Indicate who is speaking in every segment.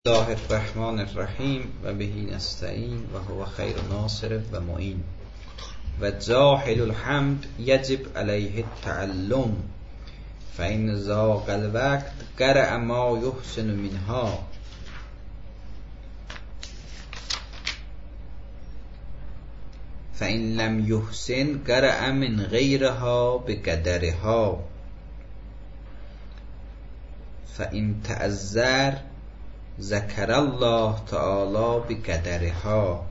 Speaker 1: الله الرحمن الرحیم و بهی نستعین و هو خیر ناصر و معین و جاحل الحمد یجب علیه التعلم فإن ضاق الوقت قرأ ما یحسن منها فإن لم یحسن قرأ من غیرها بقدرها فإن تعذر ذکر الله تعالی بقدرها.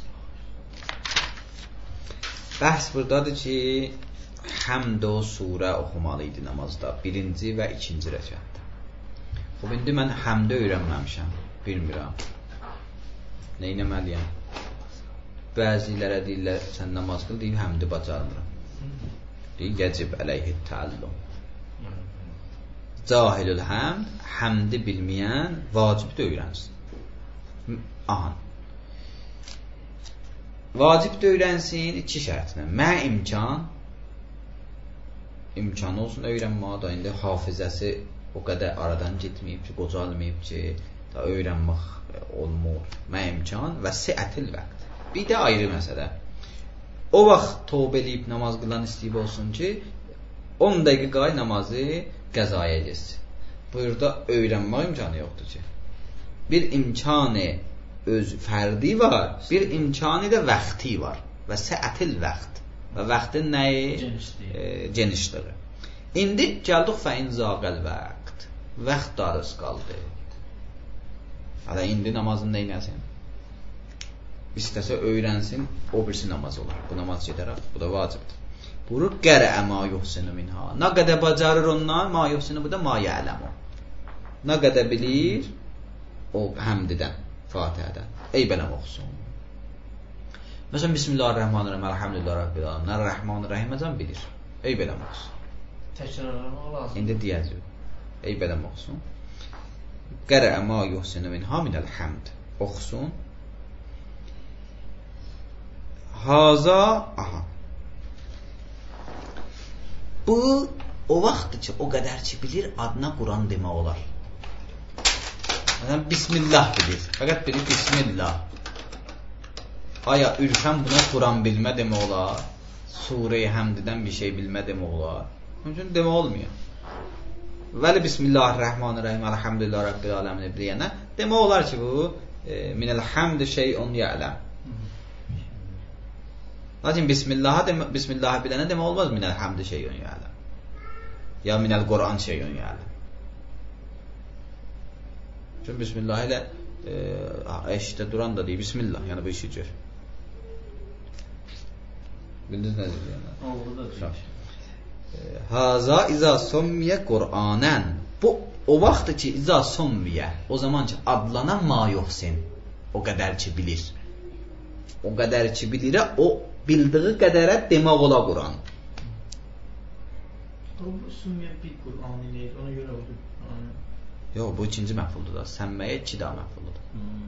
Speaker 1: Bəhs buradadır ki, həmd o surə oxumalı idi namazda, birinci və ikinci rəkətdə. İndi mən həmdə öyrənməmişəm, bilmirəm. Nə etməliyəm? Bəzilərə deyirlər, sən namaz qıl, deyir, həmdi bacarmıram. Deyir, yəcib əleyhi təallüm. Cahilül həmd, həmdi bilməyən vacibdə öyrənsin. Aha. Vacibdə öyrənsin iki şərtlə. Mə imkan olsun öyrənməyə da indi hafizəsi o qədər aradan getməyib ki, qocalmayıb ki, da öyrənmək olmur. Mə imkan və siətil vəqt. Bir də ayrı məsələ. O vaxt tövbə eləyib namaz qılan istəyib olsun ki, 10 dəqiqə qay namazı qəzaya geçsin. Burada öyrənmək imkanı yoxdur ki. Bir imkanı öz fərdi var, bir imkanı da vaxti var. Və səətil vaxt. Və vaxtın nəyi? Genişliği. İndi gəldik fəin zaqəl vaxt. Vaxt darız qaldı. Hələ indi namazın neynəsin? İstəsə öyrənsin, o birisi namaz olar. Bu namaz gedərək, bu da vacibdir. Buyurur, qərəə ma yuhsinu minha. Nə qədər bacarır ondan, ma yuhsinu bu da ma ya'ləmu. Nə qədər bilir, o həmdidən, Fatihədən. Ey bələm oxusun. Məsələn, Bismillahirrahmanirrahim, Elhamdülillah Rabbil Aləmin, Ər-Rəhmanir-Rəhim əcəm bilir. Ey bələm oxusun.
Speaker 2: Təkrarlamaq lazım.
Speaker 1: İndi deyəcək. Ey bələm oxusun. Qərəə ma yuhsinu minha minəl həmd. Oxusun. Haza, aha. Bu, o vaxtdır ki, o qədər ki, bilir, adına Quran demək olar. Məsələn, Bismillah bilir. Fəqət bilir, Bismillah. Aya, ürfən buna Quran bilmə demək olar. Surə-i Həmdidən bir şey bilmə demək olar. Mümkün demək olmuyor. Vəli Bismillahirrahmanirrahim, Elhamdülillah Rabbil Aləmin deyənə, demək olar ki, bu, minəl həmd şeyun ya'ləm. Lakin Bismillahı bilənə demək olmaz minəl həmd şeyun ya'ləm. Ya minəl Quran şeyun ya'ləm. Çünki Bismillah ilə eşitdə duran da deyir, Bismillah, yəni bu işi gör. Bildiniz nə deyir? Haza izə sommiyə Qur'anən. Bu, o vaxtdır ki, izə sommiyə, o zaman ki, adlanan ma yoxsin, o qədər ki bilir. O qədər ki bilir, o bildiği qədərə demək ola Quran.
Speaker 2: Bu sümmiyyət bir Quran ilə ona görə oldu.
Speaker 1: Yox, bu ikinci məfuldur da. Səmməyə iki daha məfuldur.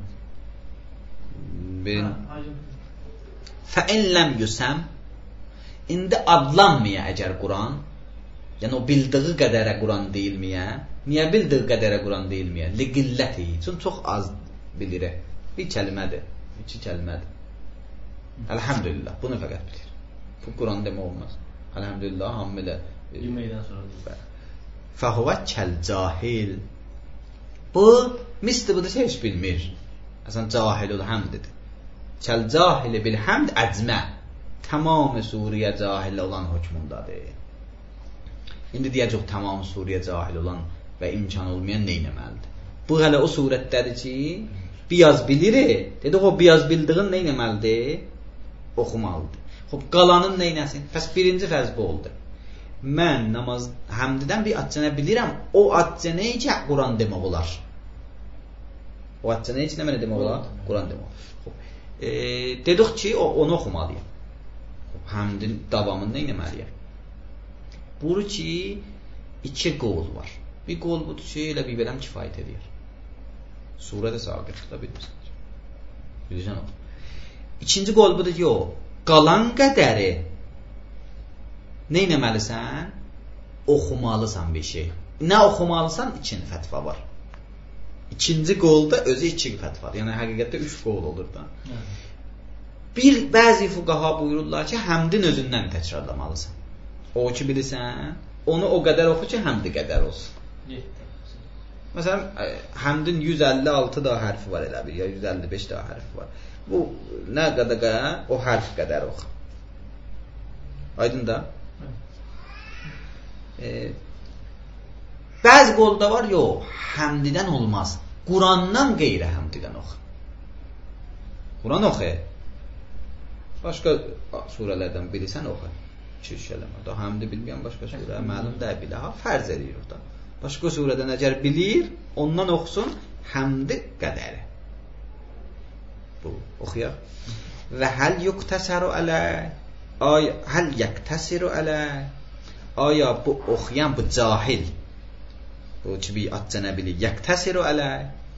Speaker 1: Fəin ləm yüsəm. İndi adlanmaya əgər Quran, yəni o bildiği qədərə Quran deyilməyə. Niyə bildiği qədərə Quran deyilməyə? Liqilləti. Çünki çox az bilir. Bir kəlmədir. İki kəlmədir. Elhamdülillah. Bunu fəqət bilir. Bu Quran demək olmaz. Elhamdülillah hamılə
Speaker 2: yeməkdən sonra.
Speaker 1: Fəhuvə kəl cahil. Bu, misli budur ki, heç bilmir. Əsən cahilul həmdidir. Kəl cahili bil həmd əcmə. Tamam Suriyə cahil olan hökmundadır. İndi deyəcək, tamam Suriyə cahil olan və imkan olmayan neynəməlidir? Bu, hələ o surətdədir ki, biyaz bilir. Dedik, o biyaz bildiğin neynəməlidir? Oxumalıdır. Xob, qalanın neynəsin? Pəs birinci fərz bu oldu. Mən namaz həmdidən bir adcənə bilirəm. O adcənə ki, Quran demək olar. O adcənə ki, nə mənə demək olar? Quran demək olar. Dedik ki, onu oxumalıyım. Həmdin davamını neynəməliyəm? Buru ki, iki qol var. Bir qol budur ki, elə bir bələm kifayət edir. Surədə sağlıqda bilmirsiniz. Bilirsən o. İkinci qol budur ki, o qalan qədəri neynəməlisən? Oxumalısan bir şey. Nə oxumalısan? İkinci fətva var. İkinci qolda özü 2 fətvadır. Yəni həqiqətdə 3 qol olur da. Bəzi fuqaha buyururlar ki, həmdin özündən təkrarlamalısan. O ki bilirsən, onu o qədər oxu ki, həmdi qədər olsun. Məsələn, həmdin 156 daha hərfi var elə bir, ya 155 daha hərfi var. Bu nə qədər o hərf qədər oxu. Aydın da? Bəzi qolda var, yox, həmdidən olmaz. Qurandan qeyrə həmdidən oxu. Quran oxu. Başqa surələrdən bilirsən oxu. Şirk eləmə. Da həmdi bilməyən başqa surə məlum deyil bilə. Ha, fərz edirik da. Başqa surədən əgər bilir, ondan oxusun həmdi qədəri. Bu oxuyaq. Və həl yuqtəsəru ələ. Həl yəqtəsiru ələ. Aya bu oxuyan bu cahil. Bu ki bir atca nə bilir. Yəqtəsiru ələ.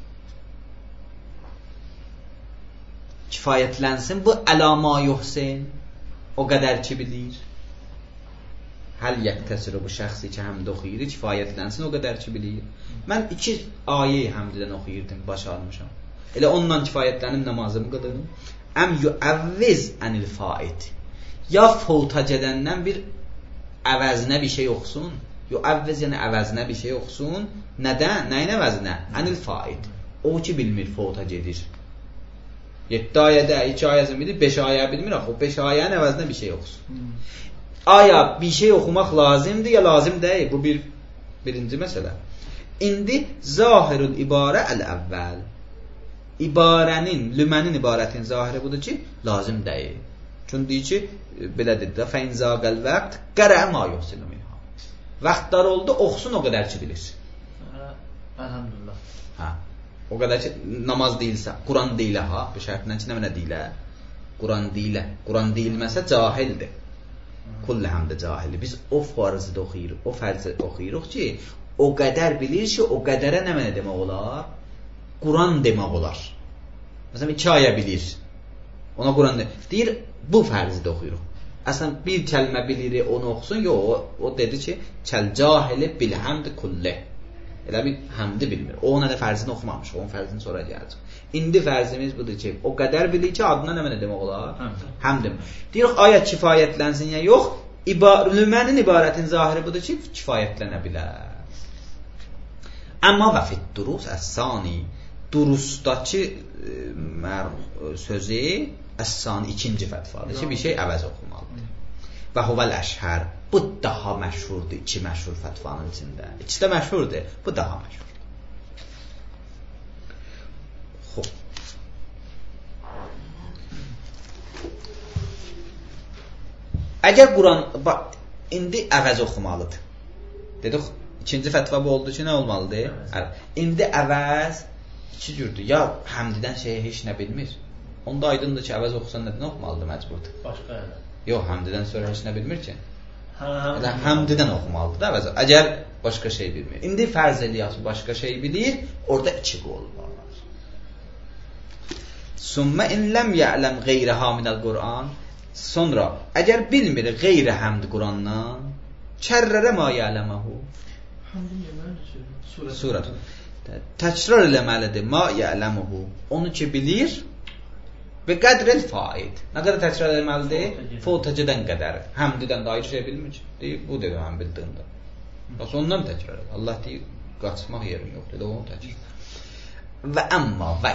Speaker 1: Kifayətlənsin bu əlama yuhsin. O qədər ki bilir. Həl yəqtəsiru bu şəxsi ki həmdə oxuyur, kifayətlənsin o qədər ki bilir. Mən 2 ayə həmdidən oxuyurdum, başarmışam. Elə onunla kifayətlənib namazımı qılırdım. Əm yuəvviz ənil faid. Ya fouta gedəndən bir əvəzinə bir şey oxusun. Yuəvviz yəni əvəzinə bir şey oxusun. Nədən? Nəyin əvəzinə? Ənil faid. O ki bilmir fouta gedir. 7 ayədə 2 ayəsini bilir, 5 ayə bilmir axı. O 5 ayənin əvəzinə bir şey oxusun. Aya bir şey oxumaq lazımdır ya lazım deyil. Bu birinci məsələ. İndi zahirul ibarə əl-əvvəl. İbarənin, lümənin ibarətin zahiri budur ki, lazım deyil. Çünki deyir ki, belə dedi də, fəin zaqəl vəqt qərə ma yuhsinu minha. Vaxtlar oldu, oxusun o qədər ki bilir.
Speaker 2: Elhamdülillah.
Speaker 1: Hə. O qədər ki namaz deyilsə, Quran deyilə ha, bu şərtlə ki nə deyilə? Quran deyilə. Quran deyilməsə cahildir. Kulli həmdə cahili. Biz o farzı da oxuyuruq, o fərzi oxuyuruq ki, o qədər bilir ki, o qədərə nə mənə demək olar? Quran demək olar. Məsələn, 2 ayə bilir. Ona Quran deyir, bu fərzi də oxuyuruq. Əslən, bir kəlmə bilir, onu oxusun, yox, o dedi ki, kəl cahili bil həmd kulli. Elə bir həmdi bilmir. O ona da fərzini oxumamış, onun fərzini sonra gələcək. İndi fərzimiz budur ki, o qədər bilir ki, adına nə mənə demək olar? Həmdim. Deyir, aya kifayətlənsin ya yox, lümənin ibarətin zahiri budur ki, kifayətlənə bilər. Amma və fit durus əs-sani, durusdakı sözü əs-sani 2-ci fətvadır ki, bir şey əvəz oxumalıdır. Və huvəl əşhər, bu daha məşhurdur, 2 məşhur fətvanın içində. İkisi də məşhurdur, bu daha məşhur. Xoş. Əgər Quran, indi əvəz oxumalıdır. Dedik, 2-ci fətva bu oldu ki, nə olmalıdır? İndi əvəz 2 cürdür. Ya həmdidən şeyə heç nə bilmir. Onda aydındır ki, əvəz oxusan nədən oxumalıdır məcburdur?
Speaker 2: Başqa elə.
Speaker 1: Yox, həmdidən sonra heç nə bilmir ki. Həmdidən oxumalıdır da əvəz. Əgər başqa şey bilmir. İndi fərz eləyək başqa şey bilir, orada 2 qol var. Sümmə in ləm ya'ləm qeyrəha minəl Qur'an. Sonra, əgər bilmir qeyrə həmd Qurandan, kərrərə ma ya'ləməhu.
Speaker 2: Həmdin yeməli
Speaker 1: Surət. Təkrar eləməlidir ma ya'ləməhu. Onu ki bilir və qədrəl faid. Nə qədər təkrar eləməlidir? Fotacıdan qədər. Həmdidən də ayrı şey bilmir ki. Deyir, bu dedi mən bildiyimdə. Bəs ondan təkrar elə. Allah deyir, qaçmaq yerin yox dedi, onu təkrar. Və əmma və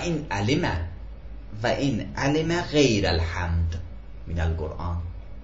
Speaker 1: in əlimə qeyrəl həmd minəl Qur'an.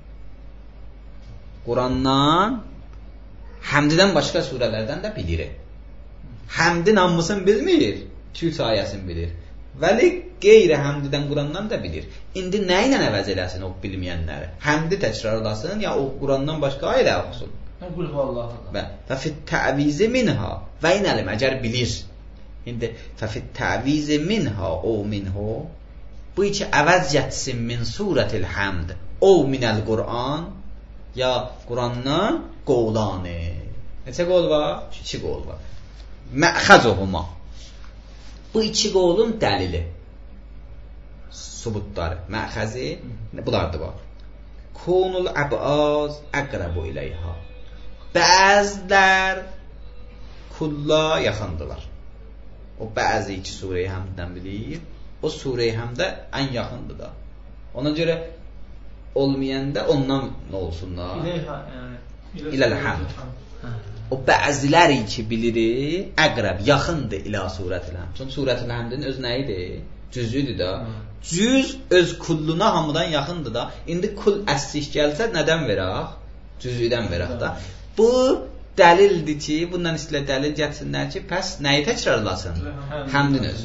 Speaker 1: Qurandan həmdidən başqa surələrdən də bilir. Həmdin hamısını bilmir, 2 ayəsini bilir. Vəli qeyri həmdidən Qurandan da bilir. İndi nə ilə əvəz eləsin o bilməyənləri? Həmdi təkrarlasın ya o Qurandan başqa ayə oxusun?
Speaker 2: Qul huvallahu.
Speaker 1: Və fit təvizi minha və in əlim əgər bilir. İndi fit təvizi minha o minhu bu iki əvəz yetsin min surətil həmd o minəl Qur'an ya Qurandan qovlanı. Neçə qol var? 2 qol var. Məxəzuhuma. Bu 2 qolun dəlili. Subutları, məxəzi, bunlar da var. Kunul əbaz əqrəbu iləyha. Bəzlər kulla yaxındılar. o bəzi iki surəyi həmdən bilir. O surəyi həmdə ən yaxındır da. Ona görə olmayanda ondan nə olsunlar? İləl həmd. O bəziləri ki bilir, əqrəb, yaxındır ilə surətil həmd. Çünki surətil həmdin öz nə idi? Cüzüdür da. Cüz öz kulluna hamıdan yaxındır da. İndi kul əslik gəlsə nədən verək? Cüzüdən verək da. Bu dəlildir ki, bundan istilə dəlil gətirsinlər ki, pəs nəyi təkrarlasın? Həmdin özü.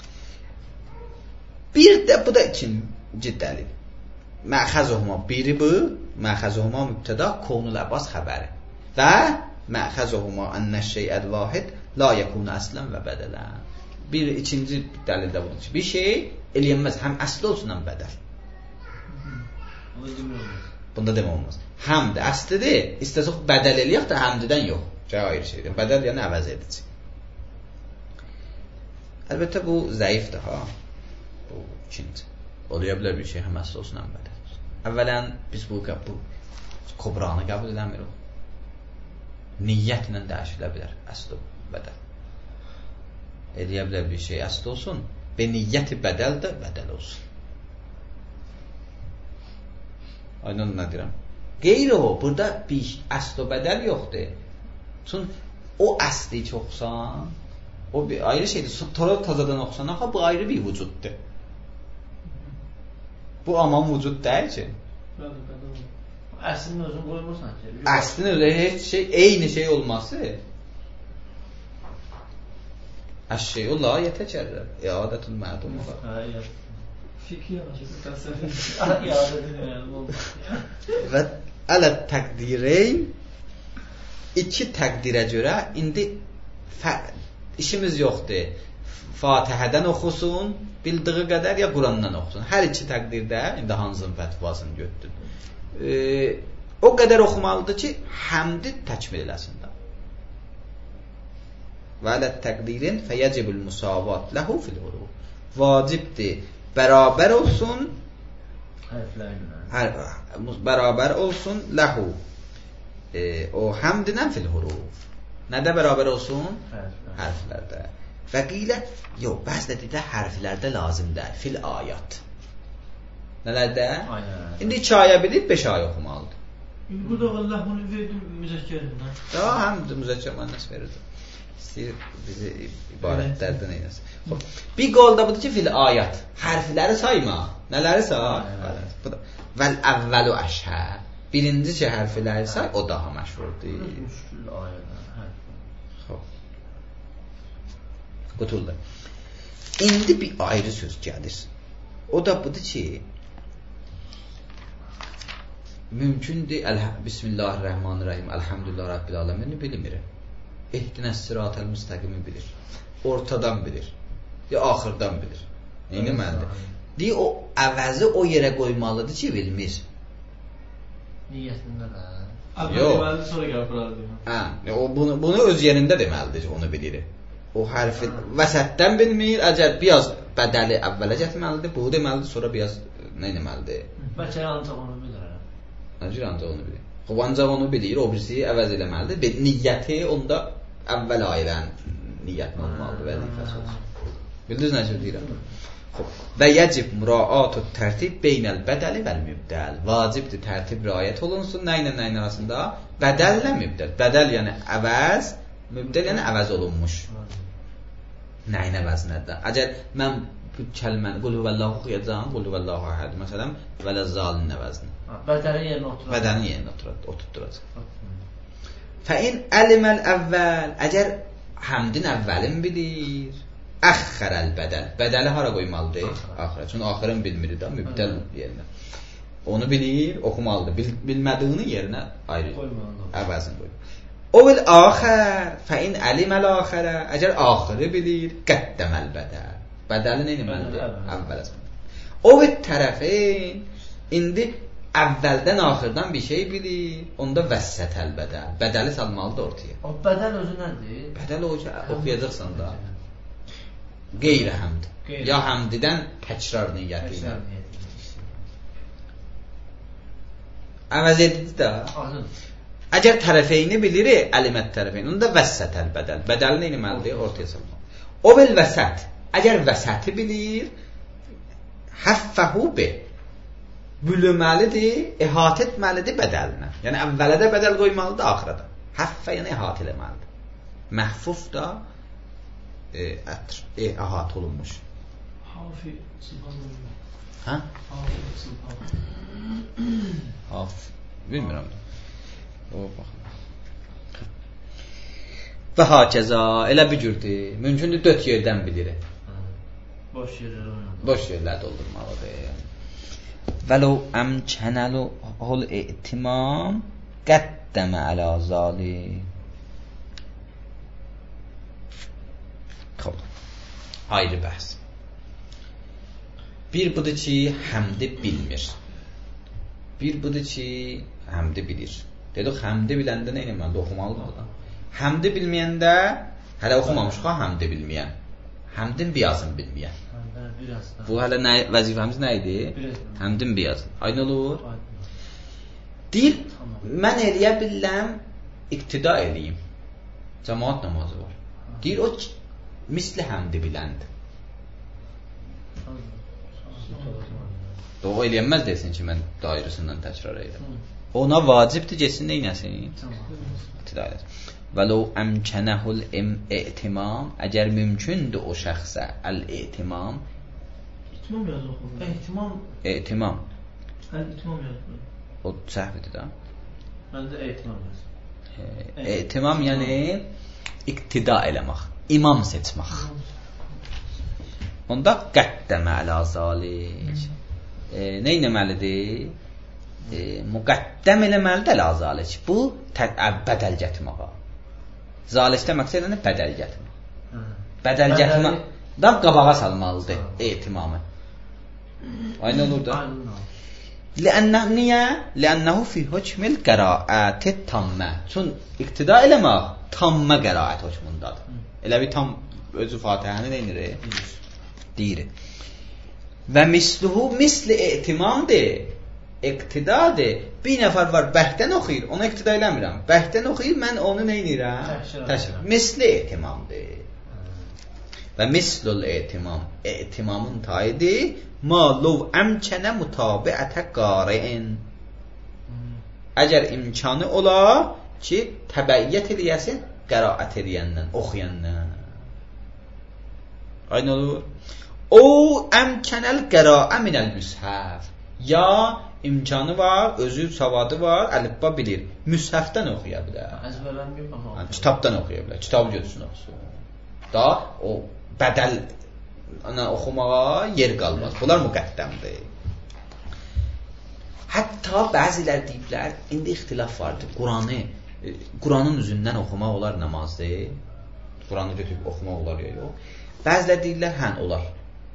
Speaker 1: Bir də bu da ikinci dəlil. Məxəzuhuma biri bu, məxəzuhuma mübtəda, konul əbbas xəbəri. Və məxəzuhuma ənəşşeyəd vahid la yəkunu əslən və bədələn. Bir ikinci dəlil də budur ki, bir şey eləyənməz, həm əsli olsun, həm bədəl. Bunda demə olmaz. Həmd əslidir, istəsək bədəl eləyək də həmdidən yox. Ayrı şeydir. Bədəl yəni əvəz edici. Əlbəttə bu zəifdir ha. Bu ikinci. Oluya bilər bir şey həm əsli olsun, həm bədəl olsun. Əvvələn biz bu kubranı qəbul edəmirik. Niyyətlə dəyişilə bilər əsli bədəl. Eləyə bilər bir şey əsli olsun və niyyəti bədəl də bədəl olsun. Aynen nə deyirəm? Qeyri o, burada bir əsli bədəl yoxdur. Çünki o əsli çoxsan, o bir ayrı şeydir. Sonra tazadan oxusan, axı bu ayrı bir vücuddur. Bu aman vücud deyil ki.
Speaker 2: Əslinin özünü qoymursan ki.
Speaker 1: Əslinin özü heç şey, eyni şey olması. Əşşeyu la yetəkərrər. İadətül mədum olar.
Speaker 2: Fikir yanaşır.
Speaker 1: Və ələt təqdireyn iki təqdirə görə indi işimiz yoxdur. Fatihədən oxusun, bildiği qədər ya Qurandan oxusun. Hər iki təqdirdə indi hansının fətvasını götürdün. O qədər oxumalıdır ki, həmdi təkmil eləsin də. Və ələt təqdirin fəyəcibül musavat ləhu fil huruf. Vacibdir, bərabər olsun, bərabər olsun ləhu. O həmdinən fil huruf. Nədə bərabər olsun? Hərflərdə. Və qilə, yox, bəzdə dedə hərflərdə lazım deyil, fil ayat. Nələrdə? İndi 2 ayə bilib 5 ayə oxumalıdır.
Speaker 2: Burada Allah bunu verdi müzəkkərindən.
Speaker 1: Ya, həm də müzəkkər müənnəs verirdi. İstəyir bizi ibarətlərdən eyləsin. Bir qolda budur ki, fil ayat. Hərfləri sayma. Nələri say? Vəl əvvəlu əşhə. Birinci ki, hərfləri say, o daha məşhurdur. Qutuldu. İndi bir ayrı söz gəlir. O da budur ki, mümkündür, Bismillahirrahmanirrahim, Elhamdülillah Rabbil Alemini bilmir. Ehdinəs sıratəl müstəqimi bilir. Ortadan bilir. Ya axırdan bilir. Neyini məndir? Deyir, o əvəzi o yerə qoymalıdır ki, bilmir.
Speaker 2: Niyyətində də.
Speaker 1: Yox.
Speaker 2: Sonra gəl buradır.
Speaker 1: Bunu öz yerində deməlidir, onu bilir. O hərfi vəsətdən bilmir, əgər biraz bədəli əvvələ getməlidir, bu deməlidir, sonra biraz nə deməlidir?
Speaker 2: Bəlkə ancaq onu bilir.
Speaker 1: Necə ancaq onu bilir? Ancaq onu bilir, o birisi əvəz eləməlidir. Niyyəti onda əvvəl ayilən niyyətlə olmalıdır, vəzifəsi olsun. Bildiniz necə deyirəm? Və yəcib muraatü tərtib beynəl bədəli vəl mübdəl. Vacibdir tərtib riayət olunsun, nə ilə nəyin arasında? Bədəllə mübdəl. Bədəl yəni əvəz, mübdəl yəni əvəz olunmuş. Nəyin əvəzinədir? Əgər mən bu kəlməni qul huvəllahu oxuyacağım, qul huvəllahu əhəd, məsələn, vələzzalin əvəzinə.
Speaker 2: Bədənin yerinə oturacaq.
Speaker 1: Bədənin yerinə oturtduracaq. Fəin əliməl əvvəl, əgər həmdin əvvəlin bilir, əxxərəl bədəl. Bədəli hara qoymalıdır? Axıra. Çünki axırın bilmir də, mübdəl yerinə. Onu bilir, oxumalıdır. Bilmədiyini yerinə ayrı əvəzini qoyur. O bil axər, fəin əliməl axərə, əgər axırı bilir, qəddəməl bədəl. Bədəli nə deməlidir? Əvvəl. O bil tərəfin, indi əvvəldən axırdan bir şey bilir, onda vəssətəl bədəl. Bədəli salmalıdır ortaya.
Speaker 2: O bədəl özü nədir?
Speaker 1: Bədəl o ki, oxuyacaqsan da. Qeyri həmd. Ya həmdidən təkrar niyyəti ilə. Əvəz edici də. Əgər tərəfeyni bilir, əlimət tərəfeyni, onda vəssətəl bədəl. Bədəli nə eləməlidir? Ortaya salmalıdır. O bil vəsət. Əgər vəsəti bilir, həffəhu be. Bölməlidir, əhatə etməlidir bədəlinə. Yəni əvvələ də bədəl qoymalıdır, axıra da. Həffə yəni əhatə etməlidir. Məhfuf da əhatə olunmuş.
Speaker 2: Hafi sıfat.
Speaker 1: Hə?
Speaker 2: Hafi sıfat.
Speaker 1: Haf. Bilmirəm. O baxın. Və hakeza elə bir cürdür. Mümkündür 4 yerdən bilir.
Speaker 2: Boş yerlər oynadı.
Speaker 1: Boş yerlər doldurmalıdır. Vəlau əmkənəlu hul i'timam qəddəmə ələ zalik. Xoş. Ayrı bəhs. Bir budur ki, həmdi bilmir. Bir budur ki, həmdi bilir. Dedik, həmdi biləndə nə eləməlidir? Oxumalıdır da. Həmdi bilməyəndə, hələ oxumamışıq ha, həmdi bilməyən. Həmdin biyazını bilməyən. Bu hələ vəzifəmiz nə idi? Həmdin biyazını. Aynı olur? Deyir, mən eləyə biləm, iqtida eləyim. Cəmaat namazı var. Deyir, o misli həmdi biləndir. O eləyənməz desin ki, mən dairəsindən təkrar edirəm. Ona vacibdir, geçsin neynəsin? İqtida eləsin. Vəlau əmkənəhul i'timam, əgər mümkündür o şəxsə əl-i'timam.
Speaker 2: İtimam yazır oxudur. İtimam.
Speaker 1: İtimam.
Speaker 2: İtimam yazır.
Speaker 1: O səhvidir da.
Speaker 2: Məndə İtimam yazır.
Speaker 1: İtimam yəni iqtida eləmək, imam seçmək. Onda qəddəmə ələ zalik. Nə etməlidir? Müqəddəm eləməlidir ələ zalik. Bu bədəl gətirmək. Zalikdə məqsəd nə? Bədəl gətirmək. Bədəl gətirmək da qabağa salmalıdır etimamı. Aynı olur da. Niyə? Lənnəhu fi hükmil qəraəti tammə. Çün iqtida eləmək tammə qəraət hökmündadır. Elə bir tam özü Fatihəni nə edir? Deyir. Və misluhu misli etimamdır. İqtidadır. Bir nəfər var, bəhdən oxuyur, ona iqtida eləmirəm. Bəhdən oxuyur, mən onu nə edirəm? Təşrif. Misli etimamdır. Və mislul etimam. Etimamın tayidi ma lov əmkənə mutabiətə qari'in. Əgər imkanı ola ki, təbəyyət eləyəsin qəraət eləyəndən, oxuyandan. Aynı olur. O əmkənəl qəraə minəl müshəf. Ya imkanı var, özü savadı var, əlifba bilir. Müshəfdən oxuya bilər.
Speaker 2: Əzbərlənməyib amma.
Speaker 1: Kitabdan oxuya bilər. Kitabı götürsün oxusun. Da o bədəl oxumağa yer qalmaz. Bunlar müqəddəmdir. Hətta bəzilər deyiblər, indi ixtilaf vardır. Quranın üzündən oxumaq olar namazdır. Quranı götürüb oxumaq olar ya yox. Bəzilər deyirlər, hən olar.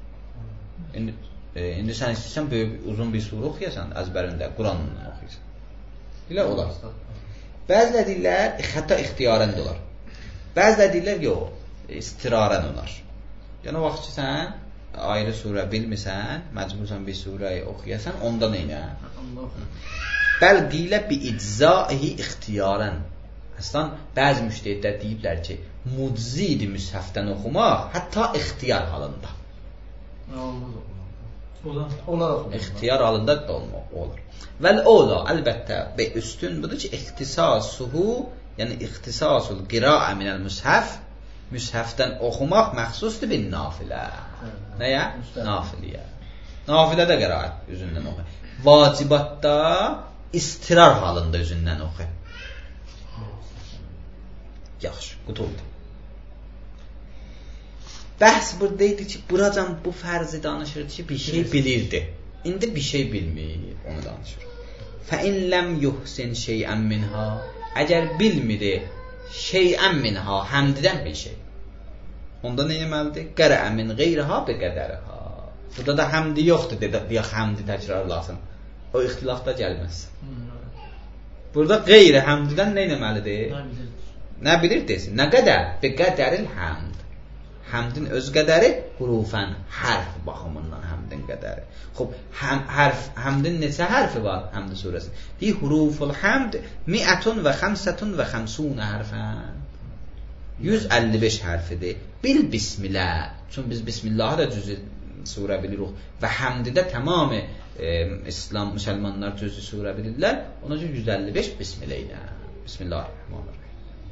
Speaker 1: İndi sən istəyirsən böyük uzun bir surə oxuyasan əzbərində, Quranla oxuyursan. Deyirlər olar. Bəzilər deyirlər, hətta ixtiyarən də olar. Bəzilər deyirlər, yox, istirarən olar. Yəni o vaxt ki sən ayrı surə bilmirsən, məcbursan bir surəyi oxuyasan, ondan eynə. Bəl qilə bi iczaihi ixtiyarən. Əslən, bəzi müştəhidlər deyiblər ki, muczidir müshəfdən oxumaq, hətta ixtiyar halında. İxtiyar halında da olur. Vəl ola, əlbəttə, və üstün budur ki, ixtisasuhu, yəni ixtisasul qiraə minəl müshəf, müshəfdən oxumaq məxsusdur bir nafilə. Nəyə? Nafiliyə. Nafilədə qiraət üzündən oxu. Vacibatda istirar halında üzündən oxu. Yaxşı, qutuldu. Bəhs buradaydı ki, buracan bu fərzi danışır ki, bir şey bilirdi. İndi bir şey bilmir, onu danışır. Fəin ləm yuhsin şeyən minha. Əgər bilmiri şeyən minha, həmdidən bir şey. Onda nə etməlidir? Qərə min qeyriha bi qədəriha. Burada da həmdi yoxdur, deyək həmdi təkrarlasın. O ixtilafda gəlməz. Burada qeyri həmdidən nə etməlidir? Nə bilir desin? Nə qədər? Bi qədəril həmd. Həmdin öz qədəri hurufən, hərf baxımından həmdin qədəri. Xob, həmdin neçə hərfi var Həmd surəsi? Deyir, huruful həmd 155 hərfən. 155 hərfidir. Bil bismillah. Çünki biz bismillahı da cüzü surə bilirik və həmdidə tamamı İslam müsəlmanlar cüzü surə bilirlər. Ona görə 155 bismillah ilə. Bismillahirrahmanirrahim.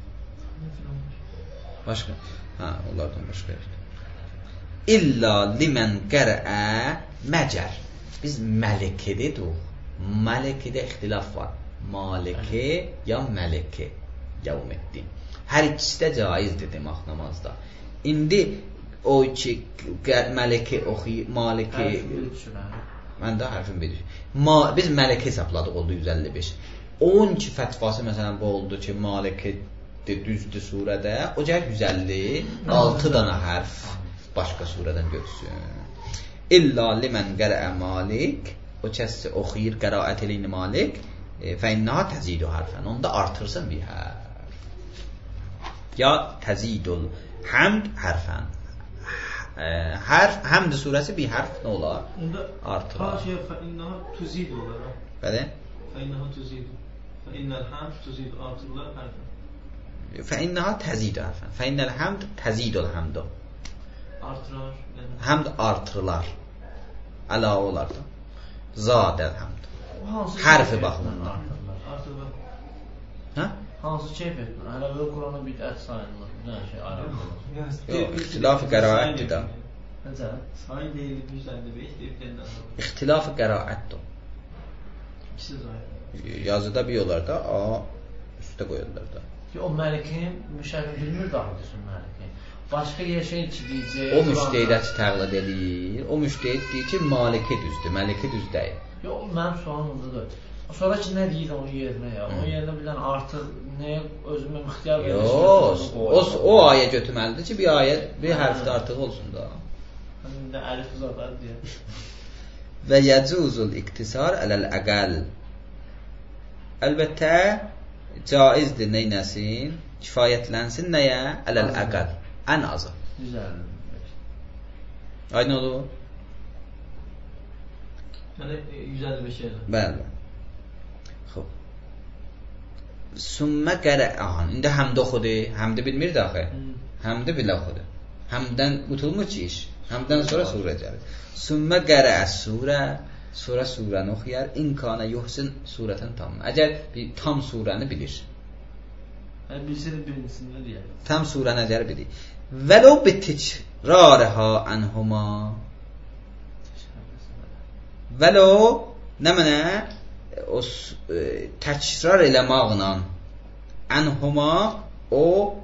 Speaker 1: Başqa? Ha, onlardan başqa yoxdur. İlla limən qərə məcər. Biz mələkə dedik. Mələkədə ixtilaf var. Malikə ya mələkə. Yevmiddin. Hər ikisi də caizdir demək namazda. İndi o ki mələkə oxuyur, malikə. Mən də hərfin bilir. Biz mələkə hesabladıq oldu 155. Onun ki fətvası məsələn bu oldu ki malikə düzdür surədə. O gəl 156 dana hərf başqa surədən götürsün. İlla limən qərə malik. O kəs oxuyur, qəraət eləyir malik. Fəinnaha təzidu hərfən. Onda artırsan bir hərf. Ya təzidul həmd hərfən. Həmd surəsi bir hərf nə olar? Artırar.
Speaker 2: Fəinnaha tuzid olar.
Speaker 1: Bəli?
Speaker 2: Fəinnaha tuzid. Fəinnəl həmd tuzid artırlar hərfən.
Speaker 1: Fəinnaha təzidu hərfən. Fəinnəl həmd təzidul həmd.
Speaker 2: Artırar.
Speaker 1: Həmd artırlar. Əlavə olar da. Zadəl həmd. Hərfi baxımından.
Speaker 2: Artırlar.
Speaker 1: Hə?
Speaker 2: Hansı keyfiyyətdir? Hələ belə Qurana bidət sayılır. Nə şey ayrılır?
Speaker 1: Yox, ixtilaf-ı qəraətdir da.
Speaker 2: Necə? Sayı deyilir 155 deyibdən.
Speaker 1: İxtilaf-ı qəraətdir.
Speaker 2: İkisi zahir.
Speaker 1: Yazıda bir olar da, A üstə qoyurlar da.
Speaker 2: O mələkənin müşərrif bilmir daha desin mələkə. Başqa yaşayan ki deyəcək.
Speaker 1: O müştəhidəti təqlid edir. O müştəhid deyir ki, malikə düzdür, mələkə düz deyil.
Speaker 2: Yox, mənim sualım ondadır. Sonra ki, nə deyir onun yerinə ya? Onun yerinə bilən artıq nəyə özümə ixtiyar verir?
Speaker 1: Yox, o ayə götürməlidir ki, bir ayə, bir hərfdə artıq olsun da.
Speaker 2: Həmdə əlif uzadar deyə.
Speaker 1: Və yəcuzul iktisar ələl-əqəl. Əlbəttə, caizdir neynəsin? Kifayətlənsin nəyə? Ələl-əqəl. Ən azı.
Speaker 2: 155.
Speaker 1: Ay, nə olur?
Speaker 2: Yəni 155 yerdə.
Speaker 1: Bəli. Xob. Sümmə qərə'an. İndi həmdə oxudu. Həmdə bilmirdi axı. Həmdə bilə oxudu. Həmdən qutulmur ki iş. Həmdən sonra surə gəlir. Sümmə qərə'ə surə. Sonra surəni oxuyar. İmkanə yoxsun surətən tam. Əgər bir tam surəni bilir.
Speaker 2: Bilsənin birincisində deyər.
Speaker 1: Tam surəni əgər bilir. Vələ bitikrarha anhuma. Vələ nə mənə? O təkrar eləmaqla anhuma o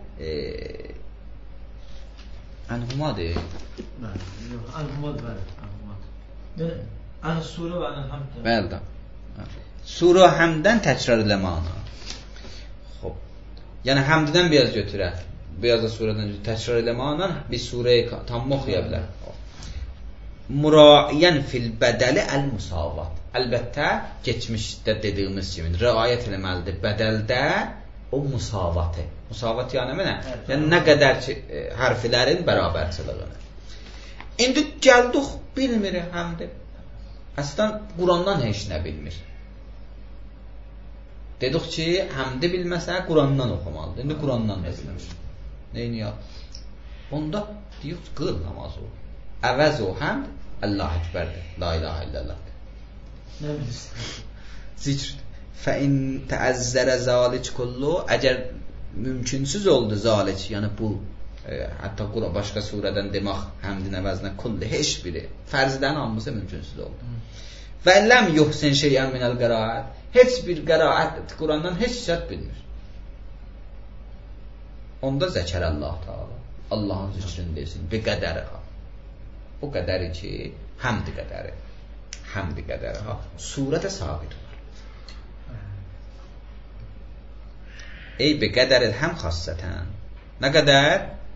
Speaker 1: anhumadır.
Speaker 2: Anhumadır. Yəni surə və həmd.
Speaker 1: Bəli. Surə həmdən təkrar eləmaqla. Xoş. Yəni həmdən biraz götürər. Biraz da surədən təkrar eləmaqla bir surəyi tam oxuya bilər. Muraiyan fil bədəli əl-musavat. Əlbəttə, keçmişdə dediyimiz kimi riayət eləməlidir. Bədəldə o musavatı. Musavat yəni nə? Yəni nə qədər ki, hərflərin bərabərçiliyini. İndi gəldik, bilmir həmdir. Əslən, Qurandan heç nə bilmir. Dedik ki, həmdi bilməsə, Qurandan oxumalıdır. İndi Qurandan da bilmir. Neyini ya? Onda deyik, qıl namazı olur. Əvəz o həmd, Allah Ekberdir. La ilahe illallah.
Speaker 2: Nə bilirsin?
Speaker 1: Zikr. Fəin təəzzərə zalik kullu. Əgər mümkünsüz oldu zalik, yəni bu, hətta başqa surədən demək həmdin əvəzinə kullu, heç biri. Fərzdən hamısı mümkünsüz oldu. Və ləm yuhsin şeyən minəl qəraət. Heç bir qəraət, Qurandan heç şərt bilmir. Onda zəkər Allah Teala. Allahın zikrini desin. Bir qədəri ha. O qədəri ki, həmdi qədəri. Həmdi qədəri ha. Surədə sabit var. Ey bi qədəril həm xassətən. Nə qədər?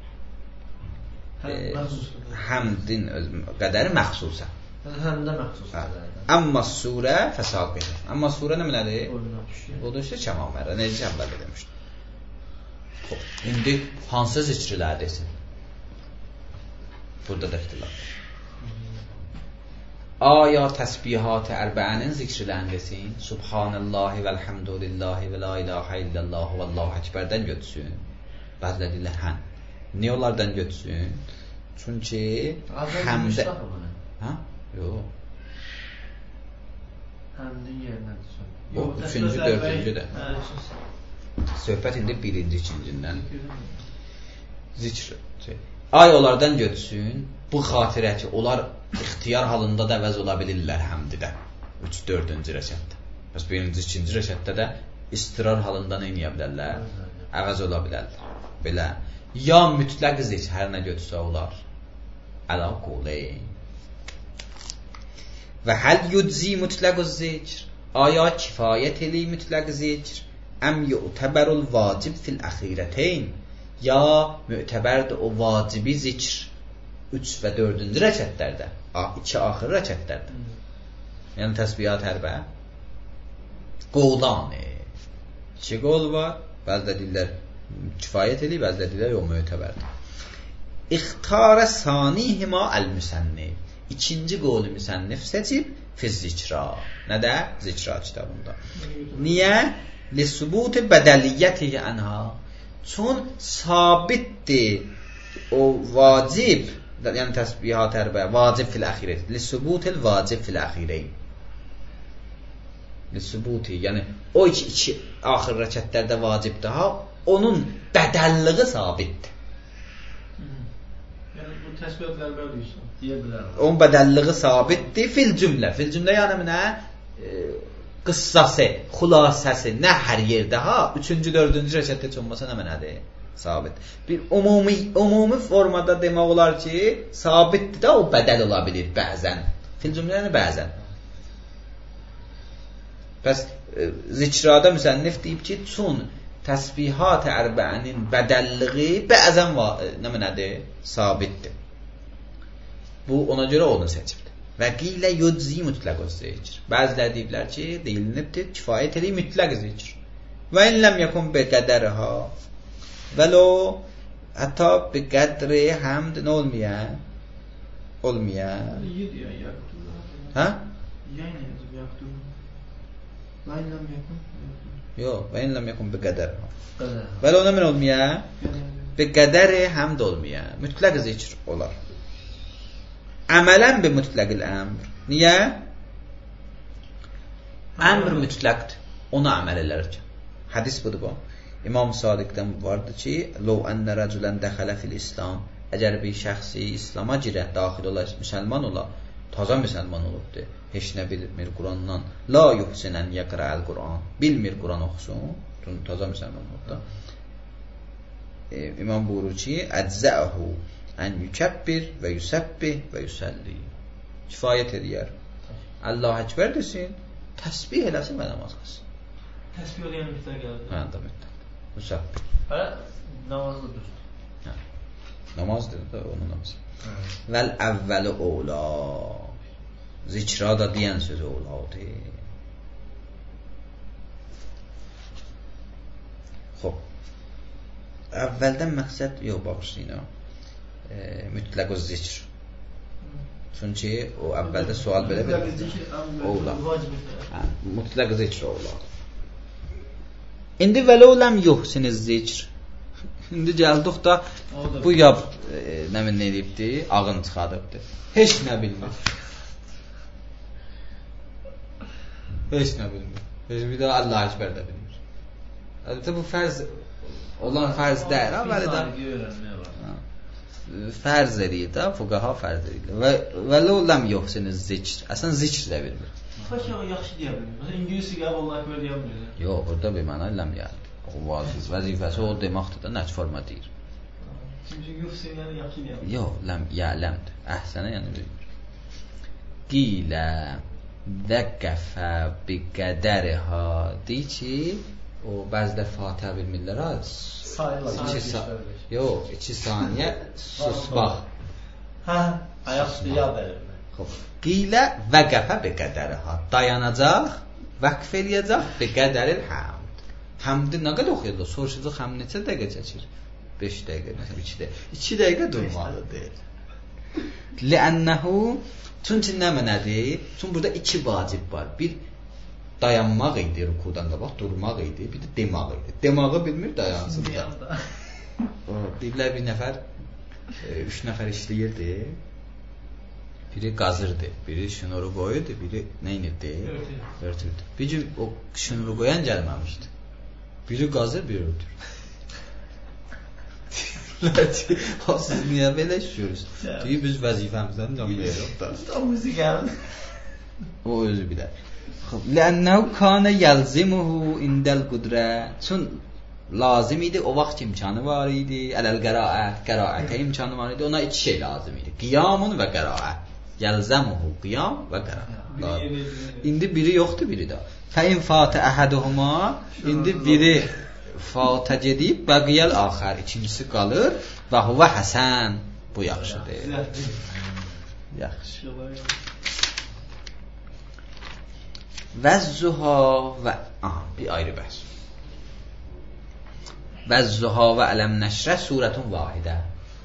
Speaker 1: Həmdin qədəri məxsusən.
Speaker 2: Həmdə məxsusən.
Speaker 1: Amma surə fəsaqət. Amma surə nə mənadır? Odur ki, kəmal mərə. Necə əvvəldə demişdim. İndi hansı zikrlər desin? Burada da ixtilaf. Aya təsbihat ərbəənin zikrlərini desin. Subhanallahi vəlhamdülillahi və la ilahə illallah və Allahu Ekberdən götürsün. Bəziləri deyirlər həm. Niyə onlardan götürsün? Çünki həmdə... Hə? Yox.
Speaker 2: Həmdin yerinə düşün.
Speaker 1: O, üçüncü, dördüncü də. Söhbət indi birinci, ikincindən. Zikr. Ay onlardan götürsün, bu xatirə ki, onlar ixtiyar halında da əvəz ola bilirlər həmdidə. 3-4-cü rəkətdə. Bəs birinci, ikinci rəkətdə də istirar halında nə edə bilərlər? Əvəz ola bilərlər. Belə. Ya mütləq zikr hər nə götürsə olar. Əla qovleyn. Və həl yudzi mütləq zikr. Aya kifayət eli mütləq zikr. Əm yu'təbərul vacib fil əxirəteyn. Ya mü'təbərdir o vacibi zikr 3 və 4-cü rəkətlərdə, 2 axır rəkətlərdə. Yəni təsbihat hərbə qovlanı 2 qol var, bəzdə deyirlər kifayət edir, bəzdə deyirlər yox mü'təbərdir. İxtarə sanihima əl-müsənnif. İkinci qolu müsənnif seçib fiz zikra. Nədə? Zikra kitabında. Niyə? Lissubuti bədəliyyətihi ənha. Çün sabitdir o vacib, yəni təsbihat ərbəyə, vacib fil əxirət. Lissubutil vacib fil əxireyn. Lissubuti, yəni o iki axır rəkətlərdə vacibdir ha, onun bədəlliği sabitdir.
Speaker 2: Yəni bu təsbihatlar bölüysən, deyə bilərəm.
Speaker 1: Onun bədəlliği sabitdir fil cümlə. Fil cümlə yəni nə? Qıssası, xulasəsi nə hər yerdə ha, 3-cü, 4-cü rəkətdə heç olmasa nə mənədir? Sabit. Bir umumi formada demək olar ki, sabitdir də o bədəl ola bilir bəzən. Fil cümləni bəzən. Bəs zikrada müsənnif deyib ki, çün təsbihat ərbəənin bədəlliği bəzən nə mənədir? Sabitdir. Bu ona görə onu seçibdir. Və qilə yudzi mütləq o zikr. Bəziləri deyiblər ki, deyilinibdir, kifayət edir mütləq zikr. Və in ləm yəkun bi qədərha. Vəlo hətta bi qədri həmd nə olmayan? Olmayan. Hə?
Speaker 2: Yəni yazıb yaxdır. Və in ləm yəkun.
Speaker 1: Yox, və in ləm yəkun bi qədərha. Vəlo nə mən olmayan? Bi qədəri həmd olmayan. Mütləq zikr olar. Əmələn bi mütləqil əmr. Niyə? Əmr mütləqdir. Ona əməl elərək. Hədis budur bu. İmam Sadiqdən vardı ki, Ləv ənə rəculən dəxələ fil İslam. Əgər bir şəxsi İslama girə, daxil ola, müsəlman ola, taza müsəlman olubdur. Heç nə bilmir Qurandan. La yuhsinən yəqrəəl Quran. Bilmir Quran oxusun. Taza müsəlman olubdur. İmam buyurur ki, əczəəhu ən yükəbbir və yüsəbbih və yüsəlli. Kifayət edir. Allah əkbər desin, təsbih eləsin və namaz qılsın.
Speaker 2: Təsbih eləyən mütləq gəlir.
Speaker 1: Hə, da mütləq. Yüsəbbih.
Speaker 2: Hələ namazda dursun.
Speaker 1: Hə. Namaz dedi də onun namazı. Vəl əvvəli ola. Zikra da deyən sözü oladı. Xoş. Əvvəldən məqsəd yox, bağışlayın. Mütləq o zikr. Çünki o əvvəldə sual belə olar. Mütləq zikr olar. İndi vəloləm yuhsiniz zikr. İndi gəldik da bu yab nə edibdi? Ağın çıxarıbdı. Heç nə bilmir. Heç nə bilmir. Bir də Allah əkbər də bilmir. Əlbəttə bu fərz olan fərz deyil, amma fərz edir də, fuqaha fərz edir. Və ləm yoxsiniz zikr. Əslən zikr də bilmir.
Speaker 2: Bəlkə o yaxşı deyə bilmir. Məsələn ingiliscə gəlib Allah əkbər deyə bilmir.
Speaker 1: Yox, burada bir məna ləm yəni. O vəzifəsi o deməkdir də nəç forma deyir.
Speaker 2: Çünki yoxsin yəni yaxşı deyə bilmir.
Speaker 1: Yox, ləm yələmdir. Əhsənə yəni bilmir. Qilə vəqəfə bi qədəriha deyir ki, o bəzilər Fatihə bilmirlər ha. Yox, 2 saniyə susmaq.
Speaker 2: Hə, ayaq üstə yad edir.
Speaker 1: Xoş. Qilə vəqəfə bi qədəriha. Dayanacaq, vəqf eləyəcək bi qədəril həmd. Həmdi nə qədər oxuyurdu? Soruşacaq həmd neçə dəqiqə çəkir? 5 dəqiqə, məsələn 2 dəqiqə. 2 dəqiqə durmalıdır. Lənnəhu çünki nə mənədir? Çünki burada 2 vacib var. Bir dayanmaq idi rükudan qabaq, durmaq idi, bir də demaq idi. Demağı bilmir, dayansın da. Deyiblər bir nəfər 3 nəfər işləyirdi. Biri qazırdı, biri şnuru qoyurdu, biri nə edirdi? Örtürdü. Bir gün o şnuru qoyan gəlməmişdi. Biri qazır, biri örtür. Siz niyə belə işləyirsiniz? Deyir, biz vəzifəmizdən dönməyək da.
Speaker 2: O müzik gəldi.
Speaker 1: O özü bilər. Lənnəhu kana yalzimuhu indəl qudrə. Çün lazım idi, o vaxt imkanı var idi. Ələl qəraət, qəraətə imkanı var idi. Ona iki şey lazım idi. Qiyamun və qəraət. Yalzamuhu qiyam və qəraət. İndi biri yoxdur, biri də. Fəin fatə əhəduhuma, indi biri fatə gedib, bəqiyəl axər, ikincisi qalır və huvə həsən. Bu yaxşıdır. Yaxşı. Vəzzuha və bir ayrı bəhs. Vəzzuha və ələm nəşrə surətun vahidə.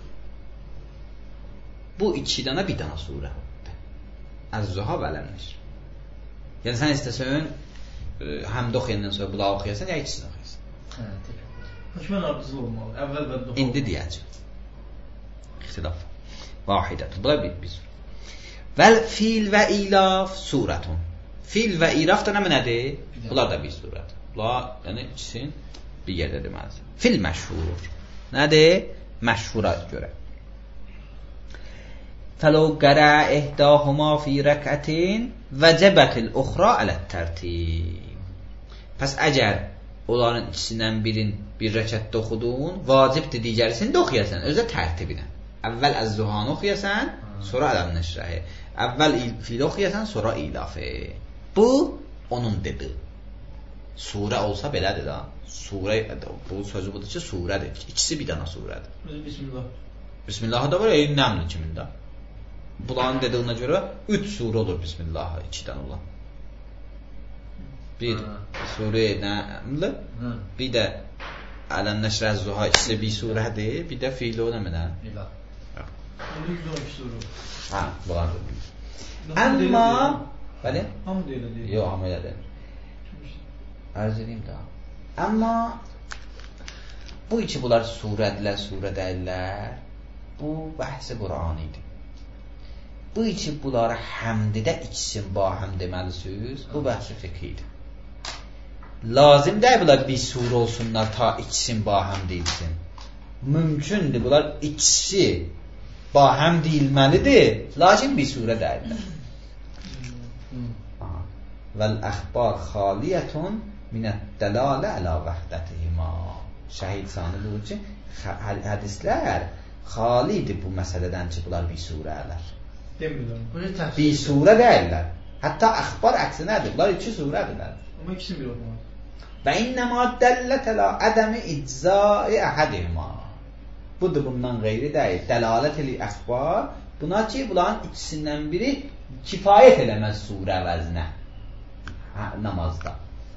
Speaker 1: Bu iki dana bir dana surə. Əzzuha və ələm nəşrə. Yəni sən istəsən həmdə oxuyandan sonra bula oxuyasan, ya ikisini oxuyasan.
Speaker 2: Hökmən abzıl olmalı. Əvvəl və duha.
Speaker 1: İndi deyəcəm. İxtilaf. Vahidətun. Bula bir surə. Vəl fil və ilaf surətun. Fil və iraf da nədir? Bunlar da bir surət. Bunlar, yəni ikisinin bir yerdə deməlidir. Fil məşhur. Nədir? Məşhura görə. Fəlau qərə ihdahuma fi rəkətin vəcəbətil uxra ələt tərtib. Pəs əgər onların ikisindən birin bir rəkətdə oxudun, vacibdir digərisini də oxuyasan, özə tərtibinə. Əvvəl əz-zuhanı oxuyasan, sonra ələm nəşrəhi. Əvvəl fil oxuyasan, sonra ilafı. Bu, onun dedi. Surə olsa belədir da. Surə, bu sözü budur ki, surədir. İkisi bir dana surədir.
Speaker 2: Bismillah.
Speaker 1: Bismillahı da var, nəmli kimində. Bunların dediyinə görə 3 surə olur Bismillahı, 2 dənə olan. Bir surə nəmli, bir də ələm nəşrə əz-zuha, ikisi bir surədir, bir də fiili o nəminə?
Speaker 2: İlah. 12 surə.
Speaker 1: Ha, bunlar da. Amma bəli?
Speaker 2: Hamı da elə deyil.
Speaker 1: Yox, hamı elə deyil. Ərz edeyim daha. Amma bu iki bunlar surədlər, surə dəyirlər. Bu bəhs-i Qur'an idi. Bu iki bunlara həmdidə ikisini bahəm deməlisiniz. Bu bəhs-i fiqh idi. Lazım deyil bunlar bir surə olsunlar ta ikisini bahəm deyilsin. Mümkündür bunlar ikisi bahəm deyilməlidir. Lakin bir surə dəyirlər. Vəl-əxbar xaliyyətun minət-dəlalə ələ vəhdətihima. Şəhid sanı budur ki, hədislər xalidir bu məsələdən ki, bunlar bir surələr.
Speaker 2: Demirlər.
Speaker 1: Bir surə deyirlər. Hətta əxbar əksinədir. Bunlar iki surədirlər.
Speaker 2: Amma ikisi bir oxumaz.
Speaker 1: Və innəmə dəllət ələ ədəmi iczai əhədihima. Budur bundan qeyri deyil. Dəlalət eli əxbar. Buna ki, bunların ikisindən biri kifayət eləməz surə vəzinə. Namazda.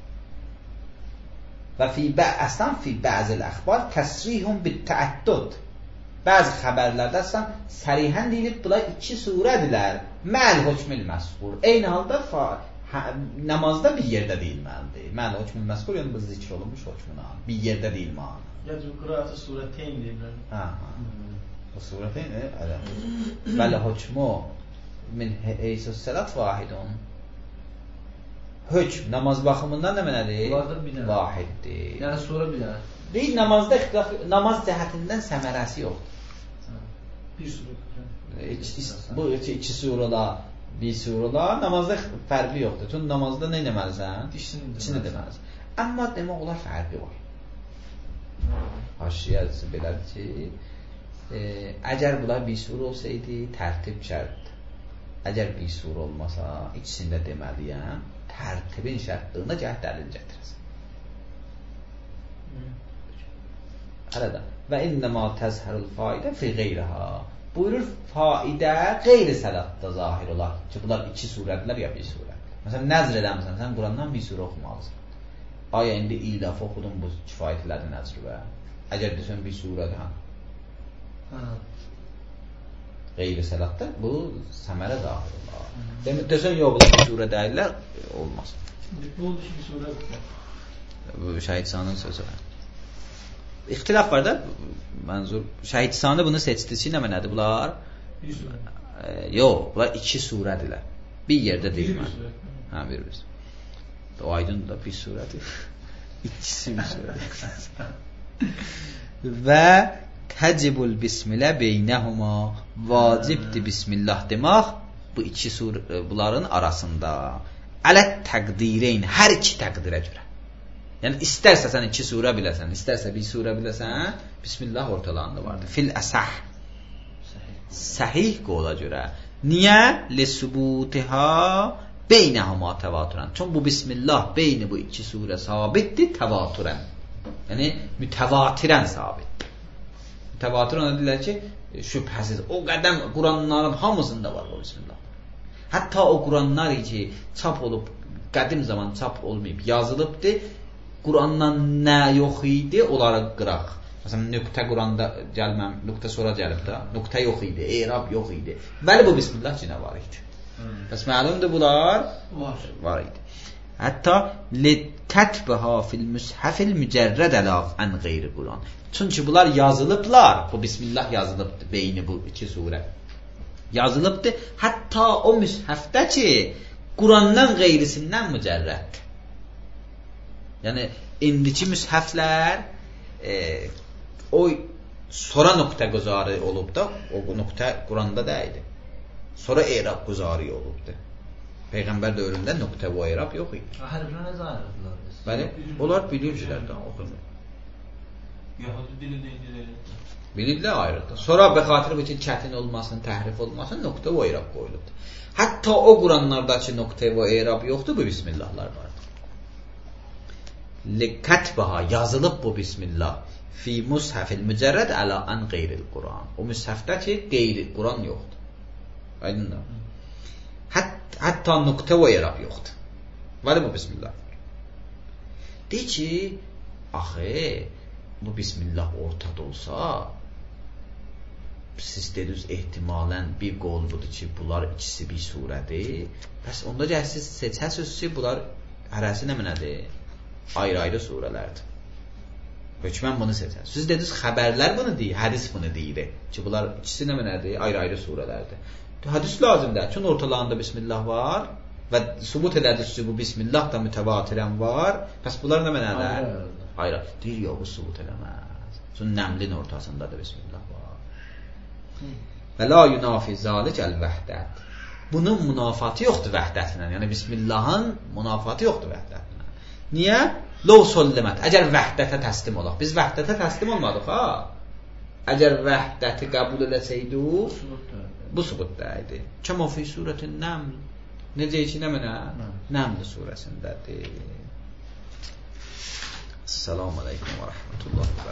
Speaker 1: Və əslən fi bəzil əxbar təsrihun bit-təəddüd. Bəzi xəbərlərdə əslən sərihən deyilib, bunlar iki surədirlər. Məl hökmül məsqur. Eyni halda namazda bir yerdə deyilməlidir. Məl hökmül məsqur, yəni bu zikr olunmuş hökmuna. Bir yerdə deyilməlidir.
Speaker 2: Yəni qıraatı surəteyn deyirlər.
Speaker 1: Bu surəteyn, ələ. Bəli hökmü min heysus sələt vahidun. Hökm, namaz baxımından nə mənədir? Vahiddir.
Speaker 2: Yəni surə bir dənə.
Speaker 1: Deyil, namazda ixtilaf, namaz cəhətindən səmərəsi yoxdur.
Speaker 2: Bir surə.
Speaker 1: Bu iki surələr, bir surələr, namazda fərqi yoxdur. Çünki namazda nə etməlisən? İkisini deməlisən. Amma demək olar fərqi var. Haşiyyəsi belədir ki, əgər bunlar bir surə olsaydı, tərtib şərtdir. Əgər bir surə olmasa, ikisində deməliyəm, tərtibin şərtliyinə cəhət dəlil gətirəsən. Ələdə. Və innəmə təzhərül faidə fi qeyrəha. Buyurur, faidə qeyri sələtdə zahir olar ki, bunlar iki surədlər ya bir surədlər. Məsələn, nəzr edəmsən, sən Qurandan bir surə oxumalısın. Aya indi ilaf oxudun, bu kifayət elədi nəzr və əgər desən bir surədir, qeyri sələtdə bu səmərə zahir olar. Desən, yox, bunlar bir surə deyirlər, olmaz.
Speaker 2: Bu oldu ki, bir surə
Speaker 1: bu şəhid sanın sözü. İxtilaf var da, mənzur Şəhidstani bunu seçdisi nə mənadır bunlar? Yox, bunlar 2 surədirlər. Bir yerdə deyil mən. Hə, bir. O aydın da bir surədir. İkisi bir surədir. Və təcibul bismilə beynəhuma, vacibdir bismillah demək bu 2 surə bunların arasında. Ələt təqdireyn, hər 2 təqdirə görə. Yəni istərsə sən 2 surə biləsən, istərsə bir surə biləsən, bismillah ortalarında vardır. Fil əsah. Səhih qola görə. Niyə? Lisubutiha beynəhuma təvatürən. Çünki bu bismillah beyni bu 2 surə sabitdir təvatürən. Yəni mütəvatirən sabitdir. Mütəvatir ona deyirlər ki, şübhəsiz. O qədəm Quranların hamısında var bu bismillah. Hətta o Quranlar ki, çap olub, qədim zaman çap olmayıb, yazılıbdır. Qurandan nə yox idi, onları qıraq. Məsələn, nöqtə Quranda gəlməm, nöqtə sonra gəlib də, nöqtə yox idi, erab yox idi. Bəli, bu bismillah cinə var idi. Bəs məlumdur bunlar? Var idi. Hətta لِتَتْبَهَا فِي الْمُسْحَفِ الْمُجَرَّدَ لَغْ عَنْ غَيْرِ Quran. Çünki bunlar yazılıblar, bu bismillah yazılıbdır, beyni bu 2 surə. Yazılıbdır, hətta o müshəfdə ki, Qurandan qeyrisindən mücərrəddir. Yəni, indiki müshəflər o sonra nöqtə quzarı olub da, o nöqtə Quranda da idi. Sonra erab quzarı olubdur. Peyğəmbər dövründə nöqtə və erab yox idi.
Speaker 2: Hərflər necə ayrıldılar?
Speaker 1: Bəli, onlar bilirdilər də oxunur.
Speaker 3: Yahudi dilində indirir.
Speaker 1: Bilirdilər ayrıldı. Sonra bəxatır ki, çətin olmasın, təhrif olmasın, nöqtə və erab qoyulubdur. Hətta o Quranlardakı nöqtə və erab yoxdur, bu bismillahlar vardır. Likatbaha yazılıb bu bismillah fi mushafil mücərrəd əla an qeyril Quran. O müshafda ki qeyri Quran yoxdur. Aydındır. Hətta nöqtə və erab yoxdur. Var bu bismillah. De ki, axı bu bismillah ortada olsa, siz dediniz ehtimalən bir qol budur ki, bunlar ikisi bir surədir. Bəs onda gəlsiz seçəsiniz ki, bunlar hərəsi nə mənədir? Ayrı-ayrı surələrdir. Hökmən bunu seçər. Siz dediniz, xəbərlər bunu deyir, hədis bunu deyir ki, bunlar ikisi nə mənədir? Ayrı-ayrı surələrdir. Hədis lazımdır. Çünki ortalarında bismillah var və sübut edədir ki, bu bismillah da mütəvatirən var. Bəs bunlar nə mənədir? Ayrı. Deyir, yox, bu sübut eləməz. Çünki nəmlin ortasında da bismillah var. Və la yunafi zalik əl-vəhdət. Bunun münafatı yoxdur vəhdətlə. Yəni, bismillahın münafatı yoxdur vəhdətlə. Niyə? Low sollimət. Əgər vəhdətə təslim olaq. Biz vəhdətə təslim olmadıq, ha? Əgər vəhdəti qəbul edəsəydi, bu sübutda idi. Kəma fi surətin nəml. Necə ki, nə mənə? Nəml surəsindədir. Assalamu aleykum və rəhmətullah.